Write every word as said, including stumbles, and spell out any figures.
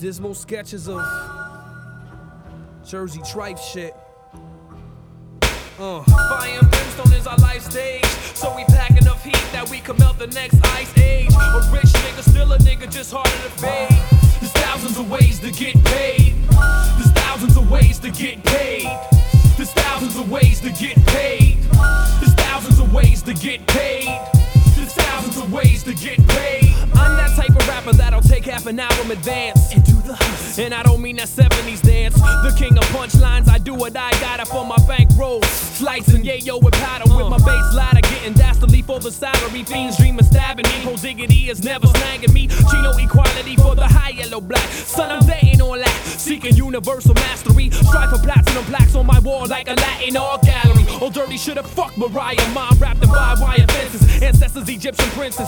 dismal sketches of Jersey Trife shit. Uh. Fire and brimstone is our life stage, so we pack enough heat that we can melt the next ice age. A rich nigga, still a nigga, just harder to fade. There's thousands of ways to get paid. There's thousands of ways to get paid. There's thousands of ways to get paid. There's thousands of ways to get paid. There's thousands of ways to get paid. I'm that type of rapper that'll take half an album advance and do the hustle. And I don't mean that seventies dance. The king of punchlines, I do what I gotta for my bankroll. Slicing yayo with powder with my bass ladder, getting dastardly for the salary. Fiends dream of stabbing me. Pro diggity is never snagging me. Chino equality for the high yellow black. Son, I'm dating all that. Seeking universal mastery. Strive for platinum plaques on my wall like a Latin art gallery. Old dirty should've fucked Mariah. Mom wrapped in barbed wire fences. Ancestors, Egyptian princes.